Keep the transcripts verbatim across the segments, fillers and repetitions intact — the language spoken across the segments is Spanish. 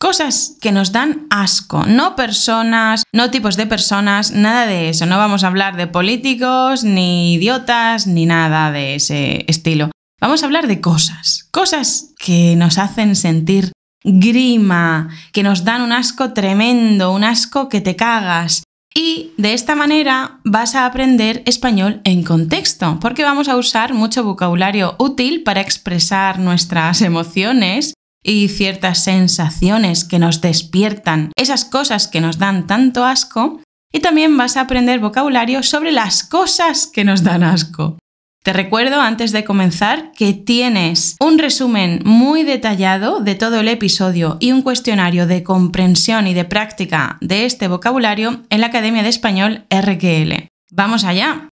cosas que nos dan asco, no personas, no tipos de personas, nada de eso. No vamos a hablar de políticos, ni idiotas, ni nada de ese estilo. Vamos a hablar de cosas, cosas que nos hacen sentir grima, que nos dan un asco tremendo, un asco que te cagas. Y de esta manera vas a aprender español en contexto, porque vamos a usar mucho vocabulario útil para expresar nuestras emociones y ciertas sensaciones que nos despiertan, esas cosas que nos dan tanto asco, y también vas a aprender vocabulario sobre las cosas que nos dan asco. Te recuerdo, antes de comenzar, que tienes un resumen muy detallado de todo el episodio y un cuestionario de comprensión y de práctica de este vocabulario en la Academia de Español R Q L. ¡Vamos allá!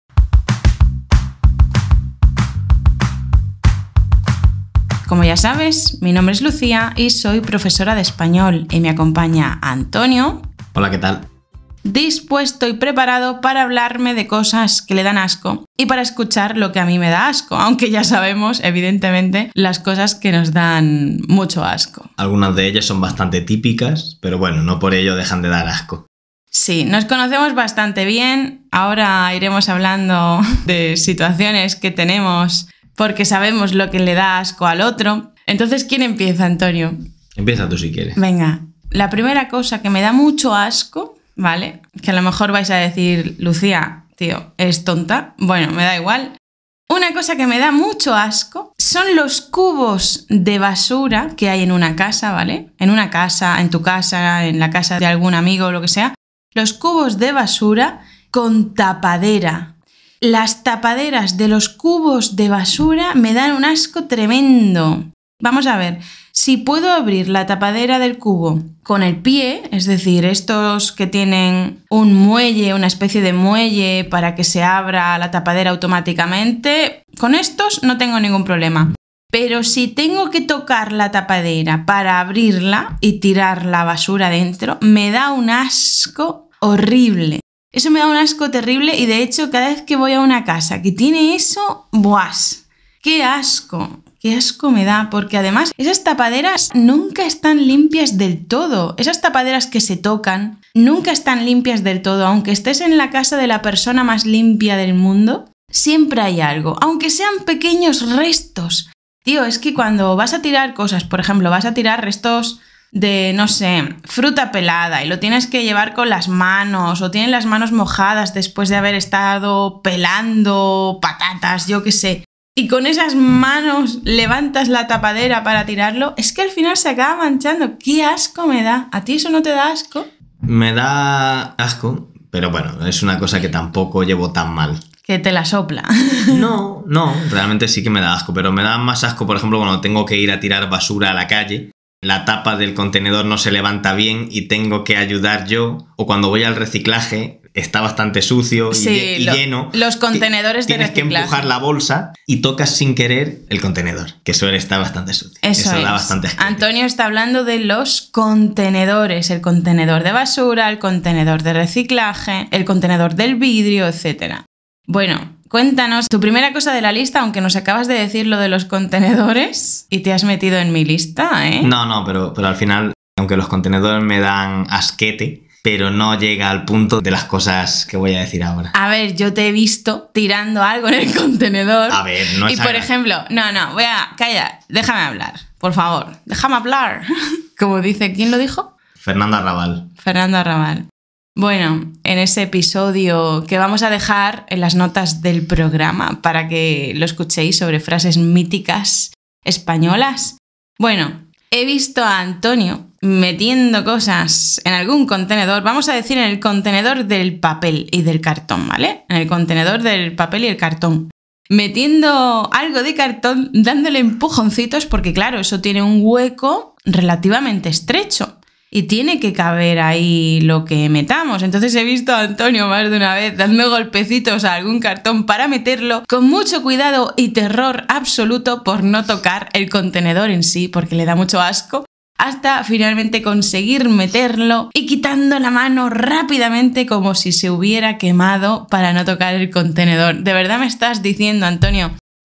Como ya sabes, mi nombre es Lucía y soy profesora de español y me acompaña Antonio. Hola, ¿qué tal? Dispuesto y preparado para hablarme de cosas que le dan asco y para escuchar lo que a mí me da asco, aunque ya sabemos, evidentemente, las cosas que nos dan mucho asco. Algunas de ellas son bastante típicas, pero bueno, no por ello dejan de dar asco. Sí, nos conocemos bastante bien. Ahora iremos hablando de situaciones que tenemos porque sabemos lo que le da asco al otro. Entonces, ¿quién empieza, Antonio? Empieza tú si quieres. Venga, la primera cosa que me da mucho asco, ¿vale? Que a lo mejor vais a decir, Lucía, tío, ¿eres tonta? Bueno, me da igual. Una cosa que me da mucho asco son los cubos de basura que hay en una casa, ¿vale? En una casa, en tu casa, en la casa de algún amigo o lo que sea. Los cubos de basura con tapadera. Las tapaderas de los cubos de basura me dan un asco tremendo. Vamos a ver, si puedo abrir la tapadera del cubo con el pie, es decir, estos que tienen un muelle, una especie de muelle para que se abra la tapadera automáticamente, con estos no tengo ningún problema. Pero si tengo que tocar la tapadera para abrirla y tirar la basura dentro, me da un asco horrible. Eso me da un asco terrible y de hecho cada vez que voy a una casa que tiene eso, ¡buas! ¡Qué asco! ¡Qué asco me da! Porque además esas tapaderas nunca están limpias del todo. Esas tapaderas que se tocan nunca están limpias del todo. Aunque estés en la casa de la persona más limpia del mundo, siempre hay algo. Aunque sean pequeños restos. Tío, es que cuando vas a tirar cosas, por ejemplo, vas a tirar restos de, no sé, fruta pelada y lo tienes que llevar con las manos o tienes las manos mojadas después de haber estado pelando patatas, yo qué sé, y con esas manos levantas la tapadera para tirarlo, es que al final se acaba manchando. ¡Qué asco me da! ¿A ti eso no te da asco? Me da asco, pero bueno, es una cosa que tampoco llevo tan mal. Que te la sopla. No, no, realmente sí que me da asco, pero me da más asco, por ejemplo, cuando tengo que ir a tirar basura a la calle. La tapa del contenedor no se levanta bien y tengo que ayudar yo, o cuando voy al reciclaje está bastante sucio y, sí, y lo, lleno. Los contenedores de reciclaje. Tienes que empujar la bolsa y tocas sin querer el contenedor, que suele estar bastante sucio. Eso, Eso es. da bastante asco. Antonio está hablando de los contenedores, el contenedor de basura, el contenedor de reciclaje, el contenedor del vidrio, etcétera. Bueno, cuéntanos tu primera cosa de la lista, aunque nos acabas de decir lo de los contenedores y te has metido en mi lista, ¿eh? No, no, pero, pero al final, aunque los contenedores me dan asquete, pero no llega al punto de las cosas que voy a decir ahora. A ver, yo te he visto tirando algo en el contenedor. A ver, no es Y por agradable. ejemplo, no, no, voy a... Calla, déjame hablar, por favor. Déjame hablar. Como dice, ¿quién lo dijo? Fernando Arrabal. Fernando Arrabal. Bueno, en ese episodio que vamos a dejar en las notas del programa para que lo escuchéis sobre frases míticas españolas. Bueno, he visto a Antonio metiendo cosas en algún contenedor, vamos a decir en el contenedor del papel y del cartón, ¿vale? En el contenedor del papel y el cartón. Metiendo algo de cartón, dándole empujoncitos porque claro, eso tiene un hueco relativamente estrecho. Y tiene que caber ahí lo que metamos. Entonces he visto a Antonio más de una vez dando golpecitos a algún cartón para meterlo con mucho cuidado y terror absoluto por no tocar el contenedor en sí, porque le da mucho asco, hasta finalmente conseguir meterlo y quitando la mano rápidamente como si se hubiera quemado para no tocar el contenedor. ¿De verdad me estás diciendo, Antonio,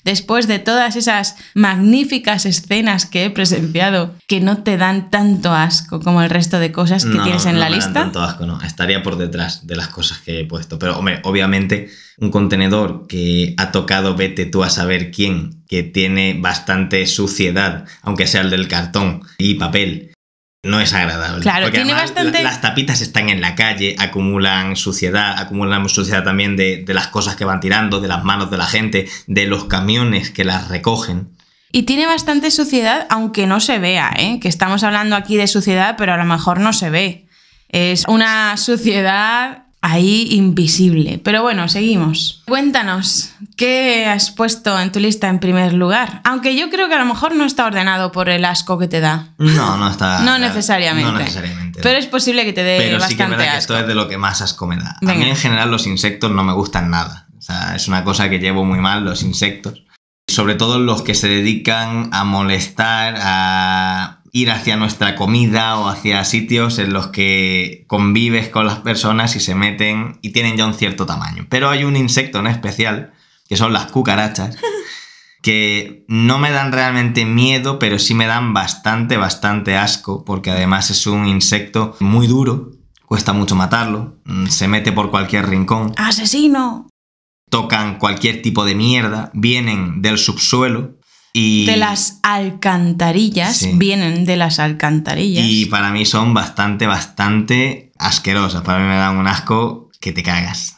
después de todas esas magníficas escenas que he presenciado, que no te dan tanto asco como el resto de cosas que no, tienes en no la me lista? Dan tanto asco, no. Estaría por detrás de las cosas que he puesto. Pero, hombre, obviamente, un contenedor que ha tocado, vete tú a saber quién, que tiene bastante suciedad, aunque sea el del cartón y papel, no es agradable. Claro, porque tiene además bastante... las tapitas están en la calle, acumulan suciedad, acumulan suciedad también de, de las cosas que van tirando, de las manos de la gente, de los camiones que las recogen. Y tiene bastante suciedad, aunque no se vea, ¿eh? Que estamos hablando aquí de suciedad, pero a lo mejor no se ve. Es una suciedad ahí invisible. Pero bueno, seguimos. Cuéntanos, ¿qué has puesto en tu lista en primer lugar? Aunque yo creo que a lo mejor no está ordenado por el asco que te da. No, no está... No necesariamente. No necesariamente. Pero no. es posible que te dé Pero bastante sí que es verdad asco. que esto es de lo que más asco me da. Venga. A mí en general los insectos no me gustan nada. O sea, es una cosa que llevo muy mal, los insectos. Sobre todo los que se dedican a molestar, a ir hacia nuestra comida o hacia sitios en los que convives con las personas y se meten y tienen ya un cierto tamaño. Pero hay un insecto en especial, que son las cucarachas, que no me dan realmente miedo, pero sí me dan bastante, bastante asco, porque además es un insecto muy duro, cuesta mucho matarlo, se mete por cualquier rincón. ¡Asesino! Tocan cualquier tipo de mierda, vienen del subsuelo y... De las alcantarillas, Sí. vienen de las alcantarillas. Y para mí son bastante, bastante asquerosas. Para mí me dan un asco que te cagas.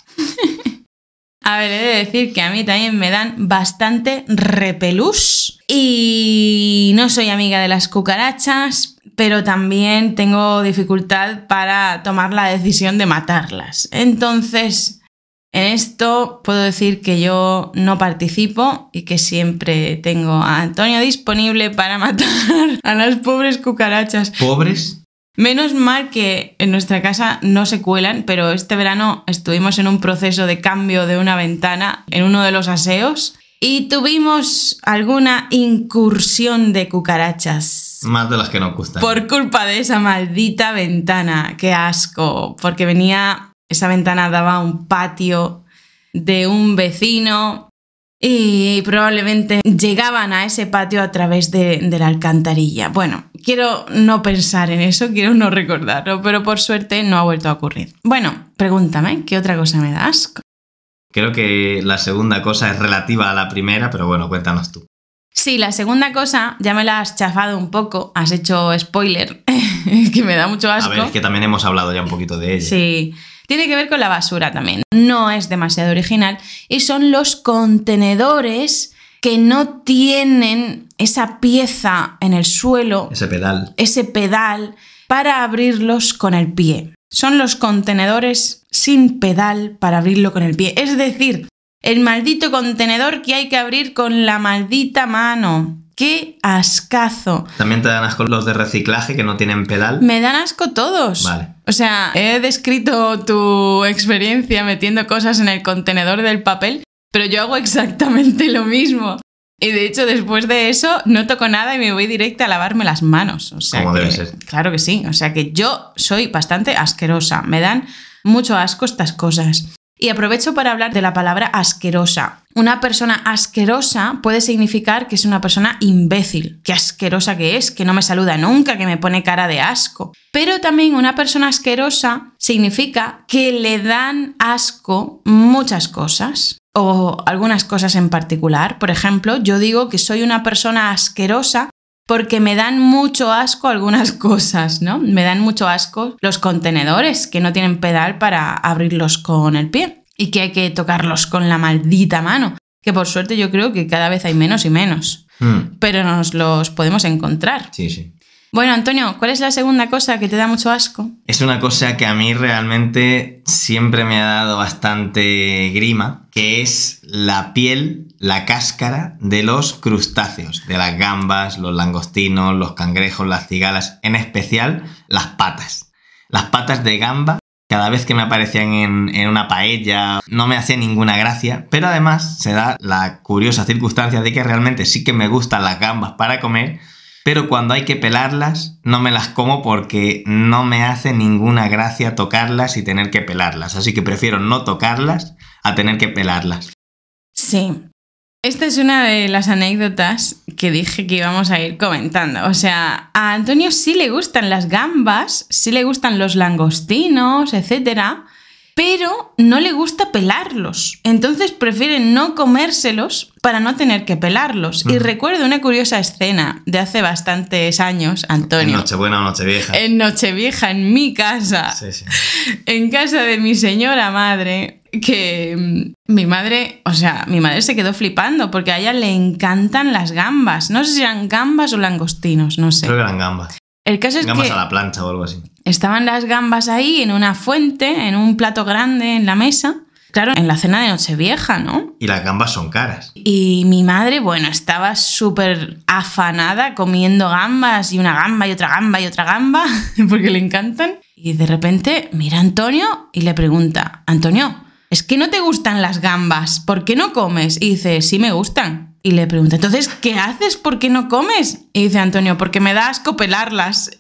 A ver, he de decir que a mí también me dan bastante repelús. Y no soy amiga de las cucarachas, pero también tengo dificultad para tomar la decisión de matarlas. Entonces... en esto puedo decir que yo no participo y que siempre tengo a Antonio disponible para matar a las pobres cucarachas. ¿Pobres? Menos mal que en nuestra casa no se cuelan, pero este verano estuvimos en un proceso de cambio de una ventana en uno de los aseos y tuvimos alguna incursión de cucarachas. Más de las que nos gustan. Por culpa de esa maldita ventana. ¡Qué asco! Porque venía... esa ventana daba a un patio de un vecino y probablemente llegaban a ese patio a través de, de la alcantarilla. Bueno, quiero no pensar en eso, quiero no recordarlo, pero por suerte no ha vuelto a ocurrir. Bueno, pregúntame, ¿qué otra cosa me da asco? Creo que la segunda cosa es relativa a la primera, pero bueno, cuéntanos tú. Sí, la segunda cosa, ya me la has chafado un poco, has hecho spoiler, que me da mucho asco. A ver, es que también hemos hablado ya un poquito de ella. Sí, tiene que ver con la basura también. No es demasiado original y son los contenedores que no tienen esa pieza en el suelo, Ese pedal. ese pedal, para abrirlos con el pie. Son los contenedores sin pedal para abrirlo con el pie. Es decir, el maldito contenedor que hay que abrir con la maldita mano. ¡Qué ascazo! También te dan asco los de reciclaje que no tienen pedal. Me dan asco todos. Vale. O sea, he descrito tu experiencia metiendo cosas en el contenedor del papel, pero yo hago exactamente lo mismo. Y de hecho, después de eso, no toco nada y me voy directa a lavarme las manos. O sea Como que, debe ser. Claro que sí. O sea que yo soy bastante asquerosa. Me dan mucho asco estas cosas. Y aprovecho para hablar de la palabra asquerosa. Una persona asquerosa puede significar que es una persona imbécil. Qué asquerosa que es, que no me saluda nunca, que me pone cara de asco. Pero también una persona asquerosa significa que le dan asco muchas cosas. O algunas cosas en particular. Por ejemplo, yo digo que soy una persona asquerosa porque me dan mucho asco algunas cosas, ¿no? Me dan mucho asco los contenedores que no tienen pedal para abrirlos con el pie y que hay que tocarlos con la maldita mano, que por suerte yo creo que cada vez hay menos y menos, Mm. pero nos los podemos encontrar. Sí, sí. Bueno, Antonio, ¿cuál es la segunda cosa que te da mucho asco? Es una cosa que a mí realmente siempre me ha dado bastante grima, que es la piel, la cáscara de los crustáceos, de las gambas, los langostinos, los cangrejos, las cigalas, en especial las patas. Las patas de gamba, cada vez que me aparecían en, en una paella, no me hacía ninguna gracia, pero además se da la curiosa circunstancia de que realmente sí que me gustan las gambas para comer, pero cuando hay que pelarlas no me las como porque no me hace ninguna gracia tocarlas y tener que pelarlas. Así que prefiero no tocarlas a tener que pelarlas. Sí, Esta es una de las anécdotas que dije que íbamos a ir comentando. O sea, a Antonio sí le gustan las gambas, sí le gustan los langostinos, etcétera, pero no le gusta pelarlos. Entonces prefiere no comérselos para no tener que pelarlos. Mm. Y recuerdo una curiosa escena de hace bastantes años, Antonio. En Nochebuena o Nochevieja. En Nochevieja, en mi casa. Sí, sí. En casa de mi señora madre. Que mi madre, o sea, mi madre se quedó flipando porque a ella le encantan las gambas. No sé si eran gambas o langostinos, no sé. Creo que eran gambas. El caso es gambas que a la plancha o algo así. Estaban las gambas ahí en una fuente, en un plato grande en la mesa. Claro, en la cena de Nochevieja, ¿no? Y las gambas son caras. Y mi madre, bueno, estaba súper afanada comiendo gambas y una gamba y otra gamba y otra gamba porque le encantan. Y de repente mira a Antonio y le pregunta, Antonio, ¿es que no te gustan las gambas? ¿Por qué no comes? Y dice, sí me gustan. Y le pregunta, entonces, ¿qué haces? ¿Por qué no comes? Y dice Antonio, porque me da asco pelarlas.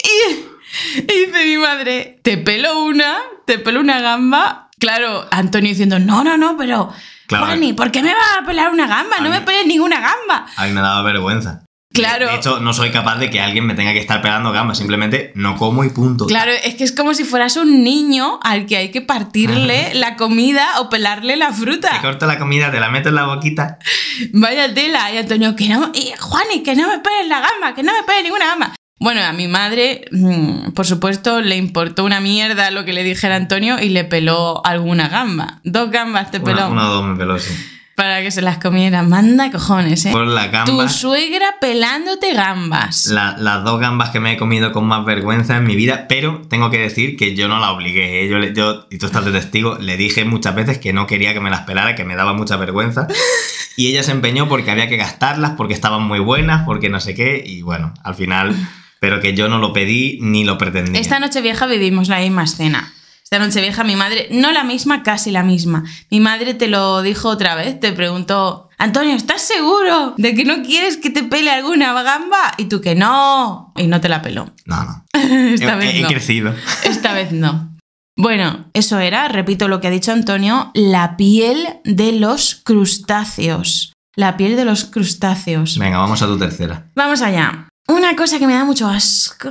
Y, y dice mi madre, te pelo una, te pelo una gamba. Claro, Antonio diciendo, no, no, no, pero claro, Juani, ¿por qué me va a pelar una gamba? No me peles ninguna gamba. A mí me daba vergüenza. Claro. De hecho, no soy capaz de que alguien me tenga que estar pelando gambas, simplemente no como y punto. Claro, es que es como si fueras un niño al que hay que partirle la comida o pelarle la fruta. Te corto la comida, te la meto en la boquita. Vaya tela. Y Antonio, que no, y Juani, que no me peles la gamba, que no me peles ninguna gamba. Bueno, a mi madre, por supuesto, le importó una mierda lo que le dijera Antonio y le peló alguna gamba. Dos gambas te peló. Una, una o dos me peló, sí. Para que se las comiera. Manda cojones, ¿eh? Por las gambas. Tu suegra pelándote gambas. La, las dos gambas que me he comido con más vergüenza en mi vida, pero tengo que decir que yo no la obligué, ¿eh? Yo, yo, y tú estás de testigo, le dije muchas veces que no quería que me las pelara, que me daba mucha vergüenza. Y ella se empeñó porque había que gastarlas, porque estaban muy buenas, porque no sé qué. Y bueno, al final... Pero que yo no lo pedí ni lo pretendí. Esta Nochevieja vivimos la misma escena. Esta Nochevieja mi madre, no la misma, casi la misma. Mi madre te lo dijo otra vez, te preguntó, Antonio, ¿estás seguro de que no quieres que te pele alguna gamba? Y tú que no. Y no te la peló. No, no. Esta he, vez he no. crecido. Esta vez no. Bueno, eso era, repito lo que ha dicho Antonio, la piel de los crustáceos. La piel de los crustáceos. Venga, vamos a tu tercera. Vamos allá. Una cosa que me da mucho asco.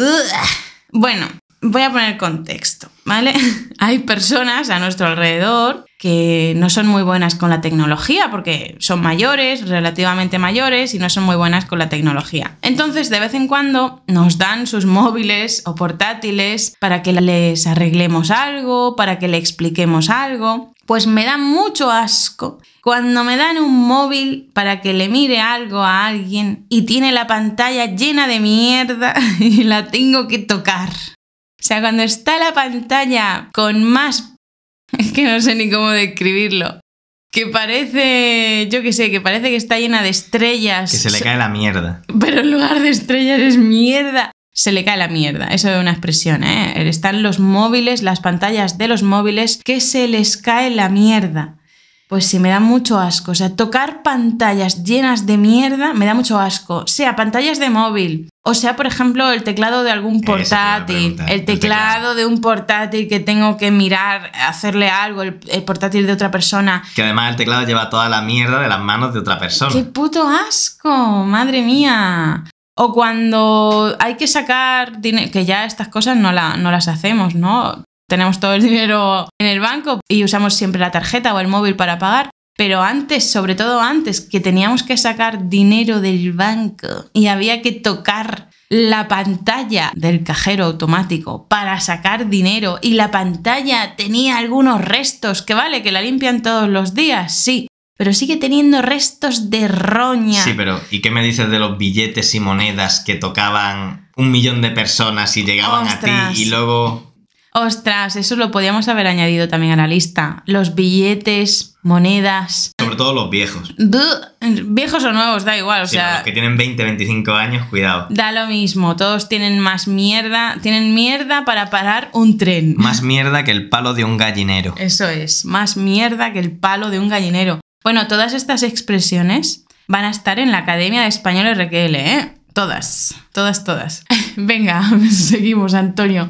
Bueno, voy a poner contexto, ¿vale? Hay personas a nuestro alrededor que no son muy buenas con la tecnología porque son mayores, relativamente mayores, y no son muy buenas con la tecnología. Entonces, de vez en cuando nos dan sus móviles o portátiles para que les arreglemos algo, para que le expliquemos algo. Pues me da mucho asco cuando me dan un móvil para que le mire algo a alguien y tiene la pantalla llena de mierda y la tengo que tocar. O sea, cuando está la pantalla con más... Es que no sé ni cómo describirlo. Que parece, yo qué sé, que parece que está llena de estrellas. Que se le cae la mierda. Pero en lugar de estrellas es mierda. Se le cae la mierda, eso es una expresión, ¿eh? Están los móviles, las pantallas de los móviles, que se les cae la mierda. Pues sí, me da mucho asco. O sea, tocar pantallas llenas de mierda me da mucho asco. Sea pantallas de móvil, o sea, por ejemplo, el teclado de algún portátil. El teclado, el teclado de un portátil que tengo que mirar, hacerle algo, el, el portátil de otra persona. Que además el teclado lleva toda la mierda de las manos de otra persona. ¡Qué puto asco! ¡Madre mía! O cuando hay que sacar dinero, que ya estas cosas no, la, no las hacemos, ¿no? Tenemos todo el dinero en el banco y usamos siempre la tarjeta o el móvil para pagar. Pero antes, sobre todo antes, que teníamos que sacar dinero del banco y había que tocar la pantalla del cajero automático para sacar dinero y la pantalla tenía algunos restos, que vale, que la limpian todos los días, sí. Pero sigue teniendo restos de roña. Sí, pero ¿y qué me dices de los billetes y monedas que tocaban un millón de personas y llegaban Ostras. a ti y luego... Ostras, eso lo podíamos haber añadido también a la lista. Los billetes, monedas... Sobre todo los viejos. Viejos o nuevos, da igual, o sí, sea... Los que tienen veinte, veinticinco años, cuidado. Da lo mismo, todos tienen más mierda, tienen mierda para parar un tren. Más mierda que el palo de un gallinero. Eso es, más mierda que el palo de un gallinero. Bueno, todas estas expresiones van a estar en la Academia de Español R Q L, ¿eh? Todas, todas, todas. Venga, seguimos, Antonio.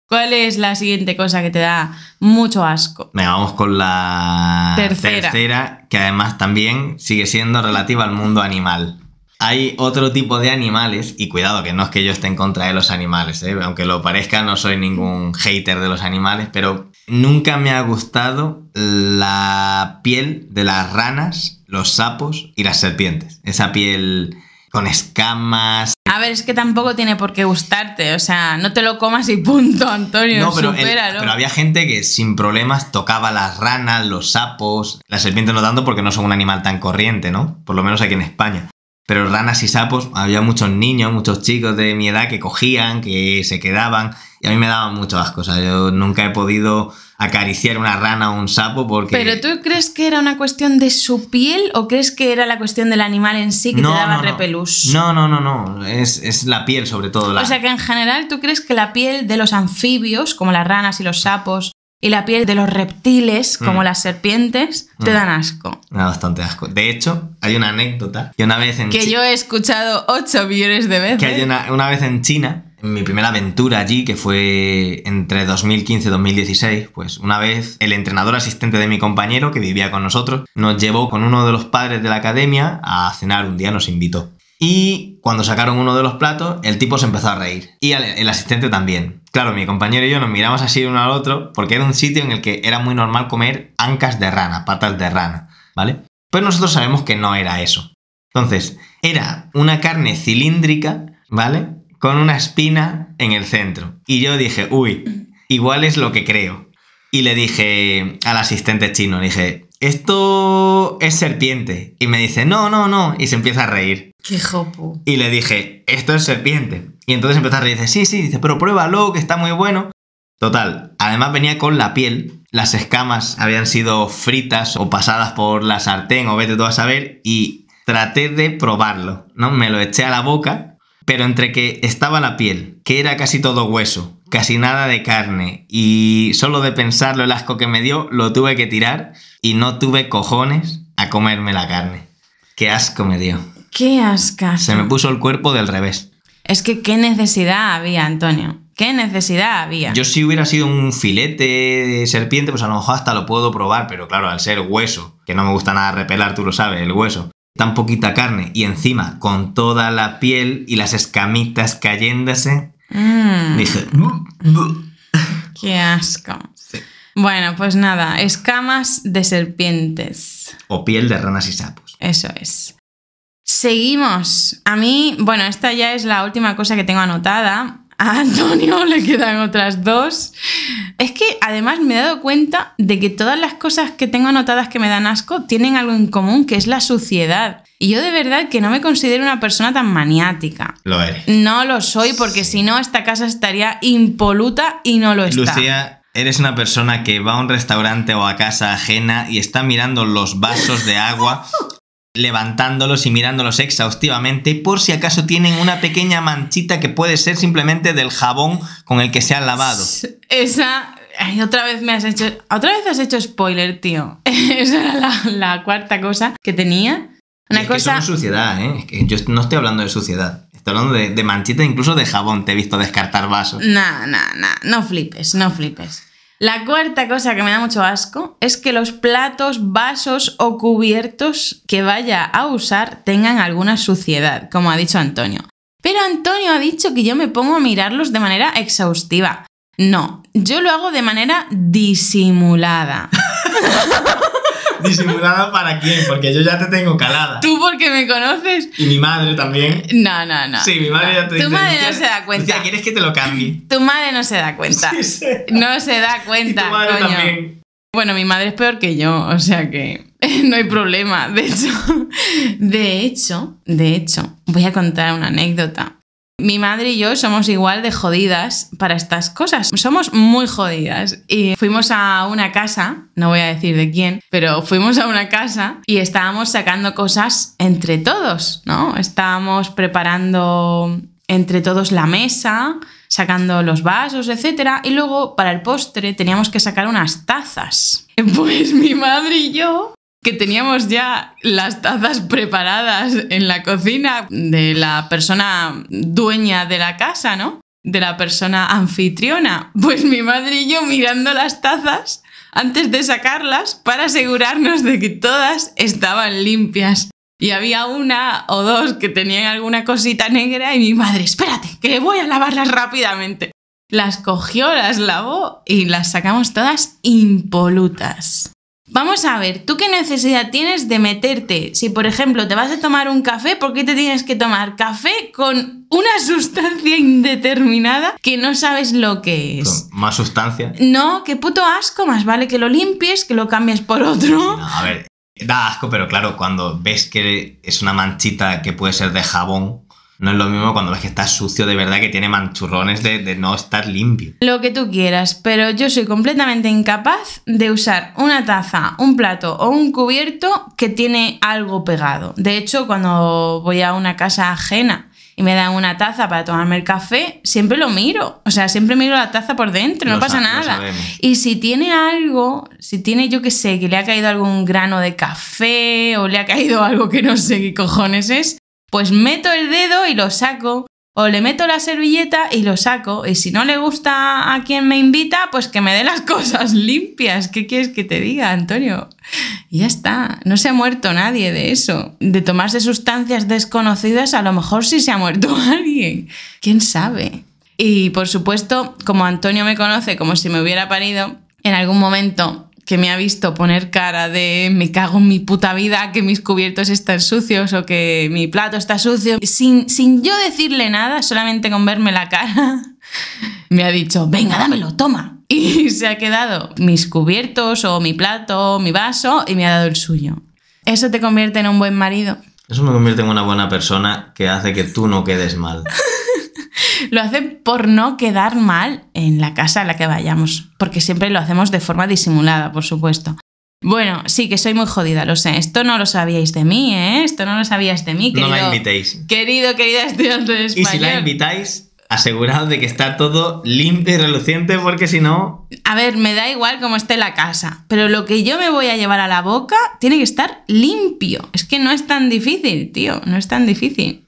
¿Cuál es la siguiente cosa que te da mucho asco? Venga, vamos con la Tercera. tercera, que además también sigue siendo relativa al mundo animal. Hay otro tipo de animales, y cuidado que no es que yo esté en contra de los animales, ¿eh? Aunque lo parezca, no soy ningún hater de los animales, pero nunca me ha gustado la piel de las ranas, los sapos y las serpientes. Esa piel con escamas. A ver, es que tampoco tiene por qué gustarte, o sea, no te lo comas y punto, Antonio, No, pero, el- supéralo. pero había gente que sin problemas tocaba las ranas, los sapos, las serpientes no tanto porque no son un animal tan corriente, ¿no? Por lo menos aquí en España. Pero ranas y sapos, había muchos niños, muchos chicos de mi edad que cogían, que se quedaban, y a mí me daban mucho asco. O sea, yo nunca he podido acariciar una rana o un sapo porque... ¿Pero tú crees que era una cuestión de su piel o crees que era la cuestión del animal en sí que no, te daba no, no. repelús? No, no, no, no. Es, es la piel sobre todo. La... O sea que en general tú crees que la piel de los anfibios, como las ranas y los sapos, y la piel de los reptiles, como Mm. las serpientes, te Mm. dan asco. Me da bastante asco. De hecho, hay una anécdota que una vez en Que Chi- yo he escuchado ocho millones de veces. que hay una, una vez en China, en mi primera aventura allí, que fue entre dos mil quince y dos mil dieciséis, pues una vez el entrenador asistente de mi compañero, que vivía con nosotros, nos llevó con uno de los padres de la academia a cenar un día, nos invitó. Y cuando sacaron uno de los platos, el tipo se empezó a reír. Y el, el asistente también. Claro, mi compañero y yo nos miramos así uno al otro, porque era un sitio en el que era muy normal comer ancas de rana, patas de rana, ¿vale? Pues nosotros sabemos que no era eso. Entonces, era una carne cilíndrica, ¿vale? Con una espina en el centro. Y yo dije, uy, igual es lo que creo. Y le dije al asistente chino, le dije, esto es serpiente. Y me dice, no, no, no. Y se empieza a reír. Qué jopu. Y le dije, esto es serpiente. Y entonces empezó a reír y dice, sí, sí, dice, pero pruébalo, que está muy bueno. Total, además venía con la piel, las escamas habían sido fritas o pasadas por la sartén o vete tú a saber, y traté de probarlo, ¿no? Me lo eché a la boca, pero entre que estaba la piel, que era casi todo hueso, casi nada de carne, y solo de pensarlo el asco que me dio, lo tuve que tirar y no tuve cojones a comerme la carne. Qué asco me dio. Qué ascazo. Se me puso el cuerpo del revés. Es que qué necesidad había, Antonio. ¿Qué necesidad había? Yo si hubiera sido un filete de serpiente, pues a lo mejor hasta lo puedo probar, pero claro, al ser hueso, que no me gusta nada repelar, tú lo sabes, el hueso, tan poquita carne y encima con toda la piel y las escamitas cayéndose, Mm, dije... qué asco. Sí. Bueno, pues nada, escamas de serpientes. O piel de ranas y sapos. Eso es. Seguimos. A mí, bueno, esta ya es la última cosa que tengo anotada. A Antonio le quedan otras dos. Es que además me he dado cuenta de que todas las cosas que tengo anotadas que me dan asco tienen algo en común, que es la suciedad. Y yo de verdad que no me considero una persona tan maniática. Lo eres. No lo soy porque si no esta casa estaría impoluta y no lo está. Lucía, eres una persona que va a un restaurante o a casa ajena y está mirando los vasos de agua, levantándolos y mirándolos exhaustivamente por si acaso tienen una pequeña manchita que puede ser simplemente del jabón con el que se han lavado. Esa... Ay, otra vez me has hecho... Otra vez has hecho spoiler, tío. Esa era la, la cuarta cosa que tenía. Una Y es que cosa... eso no es suciedad, ¿eh? Es que yo no estoy hablando de suciedad. Estoy hablando de, de manchita, incluso de jabón. Te he visto descartar vasos. Nah, nah, nah. No flipes, no flipes. La cuarta cosa que me da mucho asco es que los platos, vasos o cubiertos que vaya a usar tengan alguna suciedad, como ha dicho Antonio. Pero Antonio ha dicho que yo me pongo a mirarlos de manera exhaustiva. No, yo lo hago de manera disimulada. ¿Disimulada para quién? Porque yo ya te tengo calada. ¿Tú porque me conoces? Y mi madre también. No, no, no. Sí, mi madre ya te dice. Tu madre no "Lucía, se da cuenta. Lucía, ¿quieres que te lo cambie?" Tu madre no se da cuenta. Sí, sí. No se da cuenta, Y tu madre coño. también. Bueno, mi madre es peor que yo, o sea que no hay problema. De hecho, de hecho, de hecho, voy a contar una anécdota. Mi madre y yo somos igual de jodidas para estas cosas. Somos muy jodidas. Y fuimos a una casa, no voy a decir de quién, pero fuimos a una casa y estábamos sacando cosas entre todos, ¿no? Estábamos preparando entre todos la mesa, sacando los vasos, etcétera. Y luego, para el postre, teníamos que sacar unas tazas. Pues mi madre y yo, que teníamos ya las tazas preparadas en la cocina de la persona dueña de la casa, ¿no? de la persona anfitriona. Pues mi madre y yo mirando las tazas antes de sacarlas para asegurarnos de que todas estaban limpias. Y había una o dos que tenían alguna cosita negra y mi madre, espérate, que voy a lavarlas rápidamente. Las cogió, las lavó y las sacamos todas impolutas. Vamos a ver, ¿tú qué necesidad tienes de meterte? Si, por ejemplo, te vas a tomar un café, ¿por qué te tienes que tomar café con una sustancia indeterminada que no sabes lo que es? ¿Con más sustancia? No, qué puto asco, más vale que lo limpies, que lo cambies por otro. No, a ver, da asco, pero claro, cuando ves que es una manchita que puede ser de jabón, no es lo mismo cuando ves que está sucio de verdad, que tiene manchurrones de, de no estar limpio. Lo que tú quieras, pero yo soy completamente incapaz de usar una taza, un plato o un cubierto que tiene algo pegado. De hecho, cuando voy a una casa ajena y me dan una taza para tomarme el café, siempre lo miro. O sea, siempre miro la taza por dentro, no Lo pasa sa- lo nada. sabemos. Y si tiene algo, si tiene, yo qué sé, que le ha caído algún grano de café o le ha caído algo que no sé qué cojones es, pues meto el dedo y lo saco. O le meto la servilleta y lo saco. Y si no le gusta a quien me invita, pues que me dé las cosas limpias. ¿Qué quieres que te diga, Antonio? Y ya está. No se ha muerto nadie de eso. De tomarse sustancias desconocidas, a lo mejor sí se ha muerto alguien. ¿Quién sabe? Y por supuesto, como Antonio me conoce como si me hubiera parido, en algún momento que me ha visto poner cara de me cago en mi puta vida, que mis cubiertos están sucios o que mi plato está sucio, sin, sin yo decirle nada, solamente con verme la cara, me ha dicho, venga, dámelo, toma. Y se ha quedado mis cubiertos o mi plato, mi vaso, y me ha dado el suyo. ¿Eso te convierte en un buen marido? Eso me convierte en una buena persona que hace que tú no quedes mal. Lo hace por no quedar mal en la casa a la que vayamos, porque siempre lo hacemos de forma disimulada, por supuesto. Bueno, sí, que soy muy jodida, lo sé. Esto no lo sabíais de mí, ¿eh? Esto no lo sabías de mí, querido. No la invitéis. Querido, querida estudiante de español. Y si la invitáis, aseguraos de que está todo limpio y reluciente, porque si no... A ver, me da igual cómo esté la casa, pero lo que yo me voy a llevar a la boca tiene que estar limpio. Es que no es tan difícil, tío, no es tan difícil.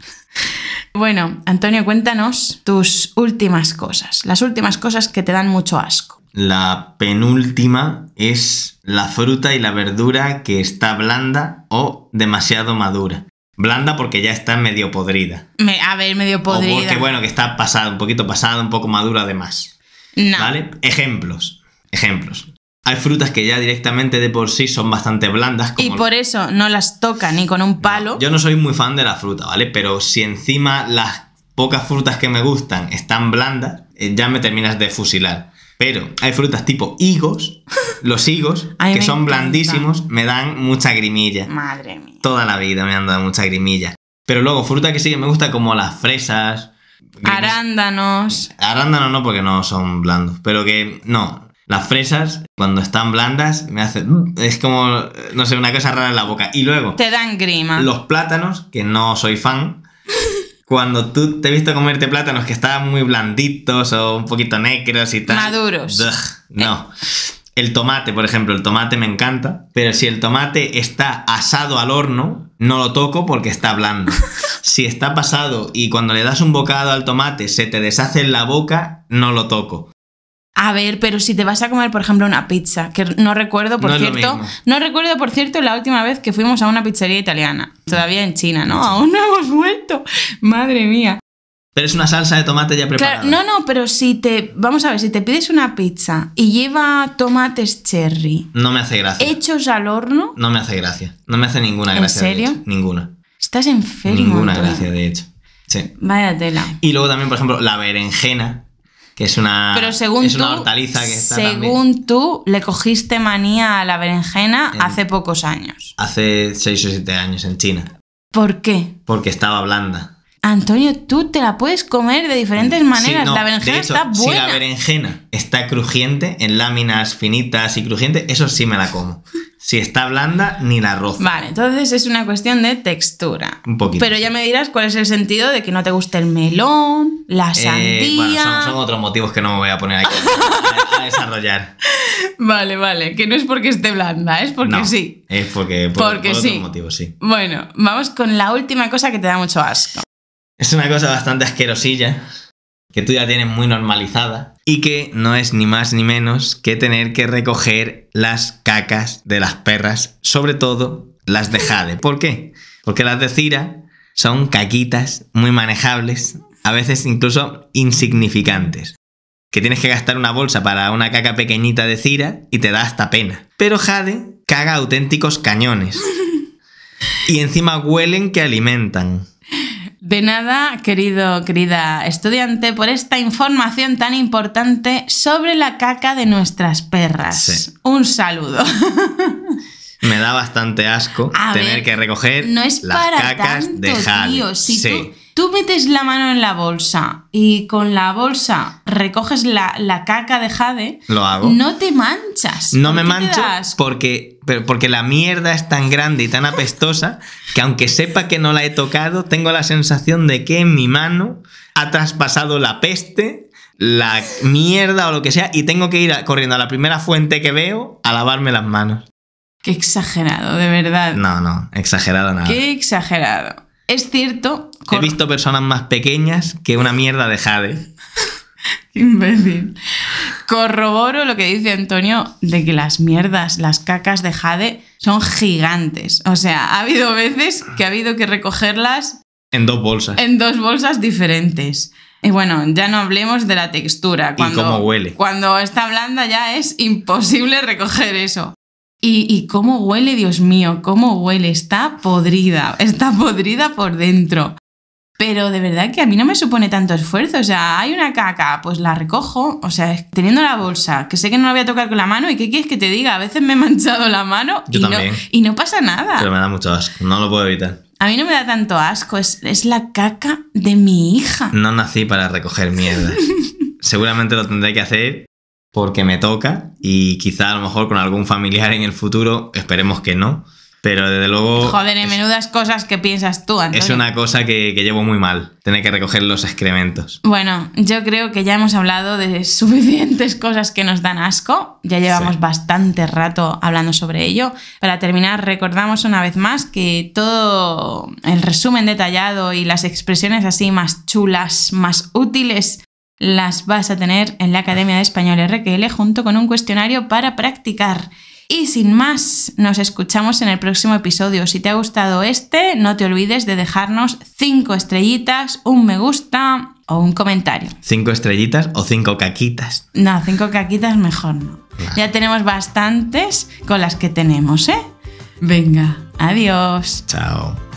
Bueno, Antonio, cuéntanos tus últimas cosas, las últimas cosas que te dan mucho asco. La penúltima es la fruta y la verdura que está blanda o demasiado madura. Blanda porque ya está medio podrida. Me, a ver, medio podrida. O porque, bueno, que está pasada, un poquito pasada, un poco madura además. No. ¿Vale? Ejemplos. Ejemplos. Hay frutas que ya directamente de por sí son bastante blandas. Como y por eso no las toca ni con un palo. No, yo no soy muy fan de la fruta, ¿vale? Pero si encima las pocas frutas que me gustan están blandas, eh, ya me terminas de fusilar. Pero hay frutas tipo higos, los higos, Ay, que me son encanta. blandísimos, me dan mucha grimilla. Madre mía. Toda la vida me han dado mucha grimilla. Pero luego, fruta que sí que me gusta, como las fresas. grimis- Arándanos. Arándanos no, porque no son blandos. Pero que, no. Las fresas, cuando están blandas, me hacen... Es como, no sé, una cosa rara en la boca. Y luego, Te dan grima. los plátanos, que no soy fan. Cuando tú te he visto comerte plátanos que estaban muy blanditos o un poquito negros y tal. Maduros. Ugh, no. El tomate, por ejemplo, el tomate me encanta, pero si el tomate está asado al horno, no lo toco porque está blando. Si está pasado y cuando le das un bocado al tomate se te deshace en la boca, no lo toco. A ver, pero si te vas a comer, por ejemplo, una pizza, que no recuerdo, por No es lo cierto, mismo. no recuerdo, por cierto, la última vez que fuimos a una pizzería italiana, todavía en China, ¿no? Aún no hemos vuelto. Madre mía. Pero es una salsa de tomate ya preparada. Claro, no, no, pero si te, vamos a ver, si te pides una pizza y lleva tomates cherry No me hace gracia. hechos al horno, No me hace gracia. No me hace ninguna ¿En gracia. de serio? hecho. Ninguna. estás enfermo. Ninguna Antonio. gracia, de hecho. Sí. Vaya tela. Y luego también, por ejemplo, la berenjena, que es una, Pero según es una tú, hortaliza que está según también tú, le cogiste manía a la berenjena En- hace pocos años. hace seis o siete años en China. ¿Por qué? Porque estaba blanda. Antonio, tú te la puedes comer de diferentes maneras. Sí, no, La berenjena de hecho, está buena. Si la berenjena está crujiente, en láminas finitas y crujiente, eso sí me la como. Si está blanda, ni la rozo. Vale, entonces es una cuestión de textura. Un poquito. Pero ya me dirás cuál es el sentido de que no te guste el melón, la sandía. Eh, bueno, son, son otros motivos que no me voy a poner aquí a, a desarrollar. Vale, vale, que no es porque esté blanda, es porque No, sí. Es porque, por, Porque por sí. otros motivos, sí. Bueno, vamos con la última cosa que te da mucho asco. Es una cosa bastante asquerosilla, que tú ya tienes muy normalizada y que no es ni más ni menos que tener que recoger las cacas de las perras, sobre todo las de Jade. ¿Por qué? Porque las de Cira son caquitas muy manejables, a veces incluso insignificantes, que tienes que gastar una bolsa para una caca pequeñita de Cira y te da hasta pena. Pero Jade caga auténticos cañones y encima huelen que alimentan. De nada, querido, querida estudiante, por esta información tan importante sobre la caca de nuestras perras. Sí. Un saludo. Me da bastante asco A tener ver, que recoger no es las para cacas tanto, de Jade. tío. Si sí. tú, tú metes la mano en la bolsa y con la bolsa recoges la, la caca de Jade, Lo hago. no te manchas. No ¿Por me qué te mancho da asco? porque, pero porque la mierda es tan grande y tan apestosa que aunque sepa que no la he tocado, tengo la sensación de que en mi mano ha traspasado la peste, la mierda o lo que sea, y tengo que ir a- corriendo a la primera fuente que veo a lavarme las manos. Qué exagerado, de verdad. No, no, exagerado nada. Qué exagerado. Es cierto. He cor- visto personas más pequeñas que una mierda de Jade. Qué imbécil. Corroboro lo que dice Antonio de que las mierdas, las cacas de Jade son gigantes. O sea, ha habido veces que ha habido que recogerlas En dos bolsas. en dos bolsas diferentes. Y bueno, ya no hablemos de la textura. Y cómo huele. Cuando está blanda ya es imposible recoger eso. Y, y cómo huele, Dios mío, cómo huele. Está podrida, está podrida por dentro. Pero de verdad que a mí no me supone tanto esfuerzo. O sea, hay una caca, pues la recojo. O sea, teniendo la bolsa, que sé que no la voy a tocar con la mano. ¿Y qué quieres que te diga? A veces me he manchado la mano Yo y, no, también. y no pasa nada. Pero me da mucho asco, no lo puedo evitar. A mí no me da tanto asco. Es, es la caca de mi hija. No nací para recoger mierdas. Seguramente lo tendré que hacer porque me toca y quizá a lo mejor con algún familiar en el futuro, esperemos que no. Pero desde luego Joder, en es, menudas cosas que piensas tú, Antonio. es una cosa que, que llevo muy mal, tener que recoger los excrementos. Bueno, yo creo que ya hemos hablado de suficientes cosas que nos dan asco. Ya llevamos Sí. bastante rato hablando sobre ello. Para terminar, recordamos una vez más que todo el resumen detallado y las expresiones así más chulas, más útiles, las vas a tener en la Academia de Español R Q L junto con un cuestionario para practicar. Y sin más, nos escuchamos en el próximo episodio. Si te ha gustado este, no te olvides de dejarnos cinco estrellitas, un me gusta o un comentario. ¿Cinco estrellitas o cinco caquitas? No, cinco caquitas mejor no. Ya tenemos bastantes con las que tenemos, ¿eh? Venga, adiós. Chao.